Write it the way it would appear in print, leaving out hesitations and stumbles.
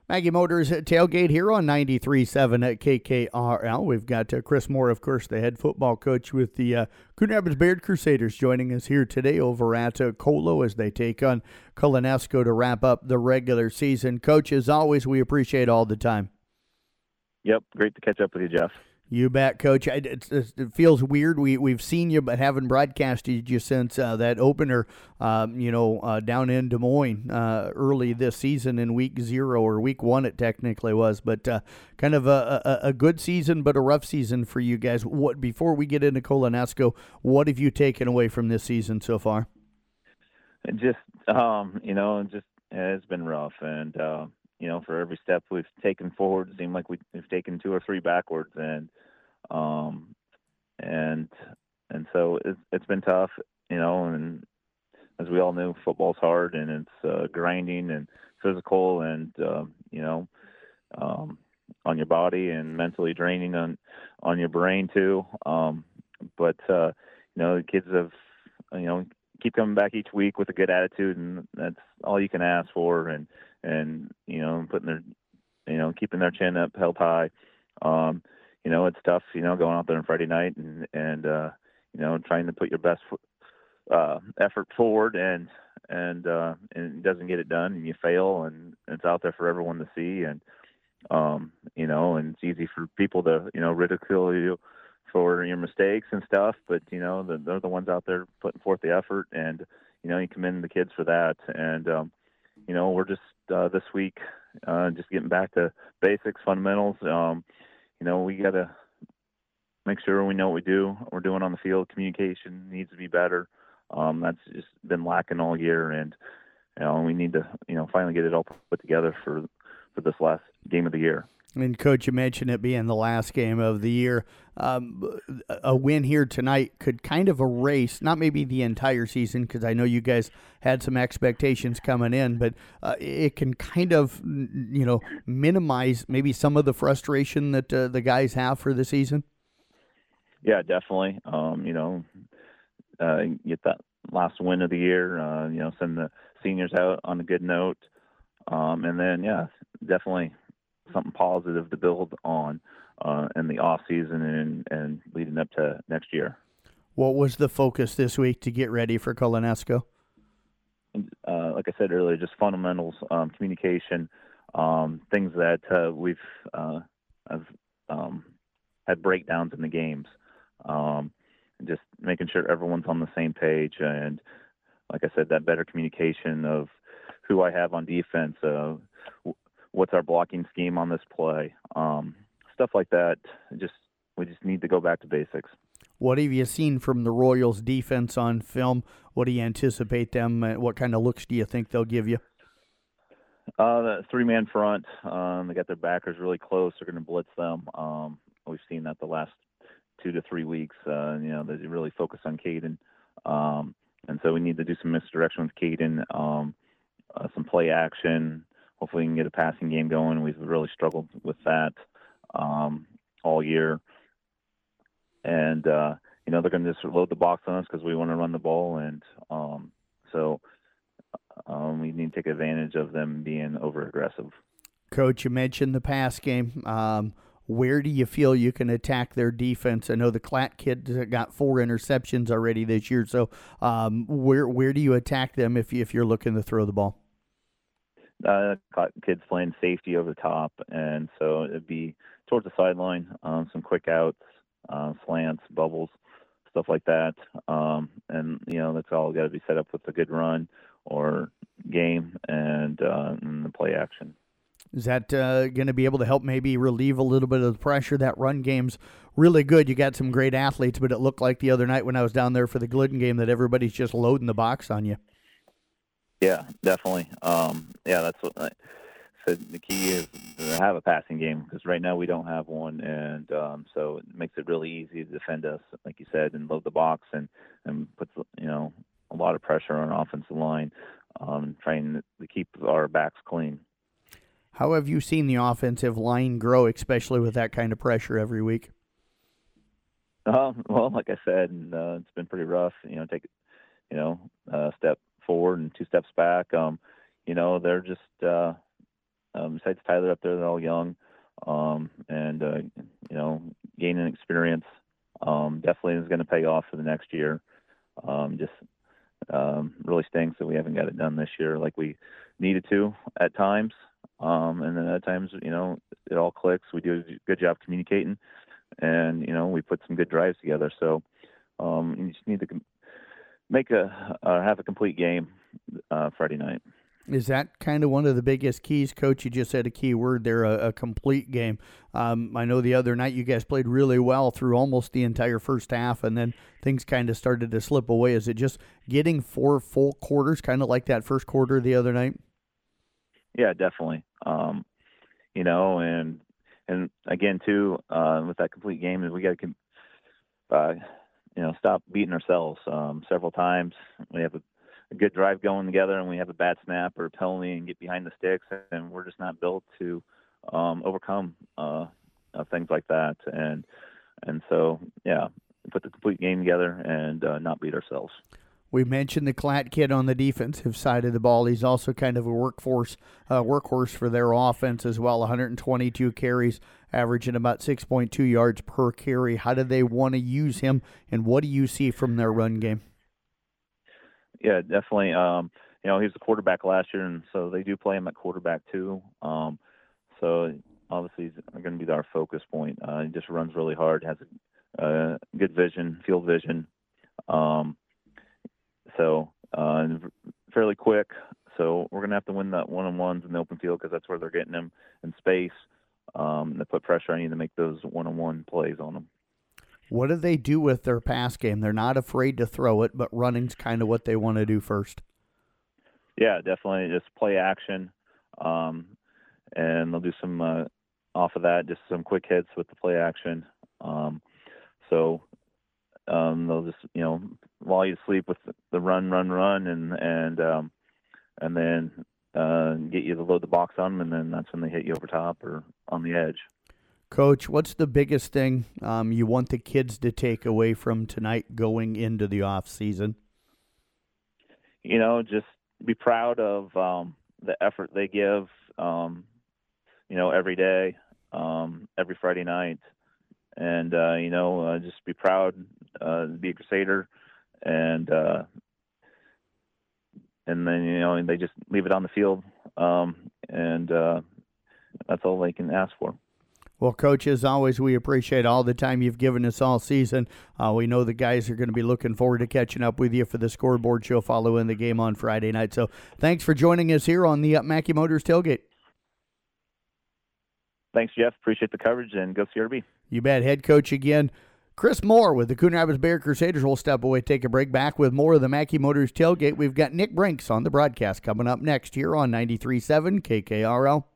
Maggie Motors at Tailgate here on 93.7 at KKRL. We've got Chris Moore, of course, the head football coach with the Coon Rapids Bayard Crusaders, joining us here today over at Colo as they take on Colonesco to wrap up the regular season. Coach, as always, we appreciate all the time. Yep, great to catch up with you, Jeff. You bet, Coach. It feels weird. We've seen you, but haven't broadcasted you since that opener, down in Des Moines early this season in week 0 or week 1 it technically was. But kind of a good season, but a rough season for you guys. What before we get into Colonesco, what have you taken away from this season so far? It's been rough, and for every step we've taken forward, it seemed like we've taken 2 or 3 backwards, and so it's been tough, and as we all knew, football's hard, and it's grinding and physical, and on your body and mentally draining on your brain too. But the kids have, keep coming back each week with a good attitude, and that's all you can ask for. And putting their, keeping their chin up, held high. It's tough, going out there on Friday night and trying to put your best effort forward, and it doesn't get it done, and you fail, and it's out there for everyone to see. And and it's easy for people to, ridicule you for your mistakes and stuff, but they're the ones out there putting forth the effort, and you commend the kids for that. And we're just this week just getting back to basics, fundamentals. We got to make sure we know what we're doing on the field. Communication needs to be better. That's just been lacking all year, and we need to finally get it all put together for this last game of the year. And, Coach, you mentioned it being the last game of the year. A win here tonight could kind of erase, not maybe the entire season, because I know you guys had some expectations coming in, but it can kind of, minimize maybe some of the frustration that the guys have for the season. Yeah, definitely. Get that last win of the year, send the seniors out on a good note. And then, definitely something positive to build on in the off season and leading up to next year. What was the focus this week to get ready for Colonesco? Like I said earlier, just fundamentals, communication, things that we've had breakdowns in the games, just making sure everyone's on the same page. And like I said, that better communication of who I have on defense, what's our blocking scheme on this play, stuff like that. We just need to go back to basics. What have you seen from the Royals defense on film? What do you anticipate them? What kind of looks do you think they'll give you? The 3-man front. They got their backers really close. They're going to blitz them. We've seen that the last 2 to 3 weeks. They really focus on Caden. And so we need to do some misdirection with Caden, some play action. Hopefully we can get a passing game going. We've really struggled with that all year. And, they're going to just load the box on us because we want to run the ball. And so we need to take advantage of them being over-aggressive. Coach, you mentioned the pass game. Where do you feel you can attack their defense? I know the Klatt kids got 4 interceptions already this year. So where do you attack them if you're looking to throw the ball? Kids playing safety over the top, and so it'd be towards the sideline, some quick outs, slants, bubbles, stuff like that. And that's all got to be set up with a good run or game and the play action. Is that going to be able to help maybe relieve a little bit of the pressure? That run game's really good. You got some great athletes, but it looked like the other night when I was down there for the Glidden game that everybody's just loading the box on you. Yeah, definitely. That's what I said. The key is to have a passing game because right now we don't have one, and so it makes it really easy to defend us, like you said, and load the box and puts a lot of pressure on our offensive line, trying to keep our backs clean. How have you seen the offensive line grow, especially with that kind of pressure every week? Well, like I said, it's been pretty rough. Take a step forward and 2 steps back. They're just besides Tyler up there, they're all young, and gaining experience definitely is going to pay off for the next year. Really stinks that we haven't got it done this year like we needed to at times. And then at times, it all clicks. We do a good job communicating, and, we put some good drives together. So you just need to have a complete game Friday night. Is that kind of one of the biggest keys, Coach? You just said a key word there, a complete game. I know the other night you guys played really well through almost the entire first half, and then things kind of started to slip away. Is it just getting 4 full quarters, kind of like that first quarter the other night? Yeah, definitely. And again too, with that complete game, is we got to stop beating ourselves. Several times we have a good drive going together, and we have a bad snap or a penalty and get behind the sticks, and we're just not built to overcome things like that. And so, yeah, put the complete game together and not beat ourselves. We mentioned the Klatt kid on the defensive side of the ball. He's also kind of a workhorse for their offense as well. 122 carries, averaging about 6.2 yards per carry. How do they want to use him, and what do you see from their run game? Yeah, definitely. He was the quarterback last year, and so they do play him at quarterback too. So obviously he's going to be our focus point. He just runs really hard, has a good vision, field vision. So fairly quick. So we're going to have to win that one-on-ones in the open field because that's where they're getting them in space. They put pressure on you to make those one-on-one plays on them. What do they do with their pass game? They're not afraid to throw it, but running's kind of what they want to do first. Yeah, definitely. Just play action. And they'll do some off of that, just some quick hits with the play action. They'll just, while you sleep with the run, and then get you to load the box on them, and then that's when they hit you over top or on the edge. Coach, what's the biggest thing you want the kids to take away from tonight going into the off season? Just be proud of the effort they give, every day, every Friday night. And, just be proud to be a Crusader. And then, they just leave it on the field. And that's all they can ask for. Well, Coach, as always, we appreciate all the time you've given us all season. We know the guys are going to be looking forward to catching up with you for the scoreboard show following the game on Friday night. So thanks for joining us here on the Mackey Motors Tailgate. Thanks, Jeff. Appreciate the coverage, and go CRB. You bet. Head coach again, Chris Moore with the Coon Rapids Bear Crusaders. We'll step away, take a break. Back with more of the Mackey Motors Tailgate. We've got Nick Brinks on the broadcast coming up next here on 93.7 KKRL.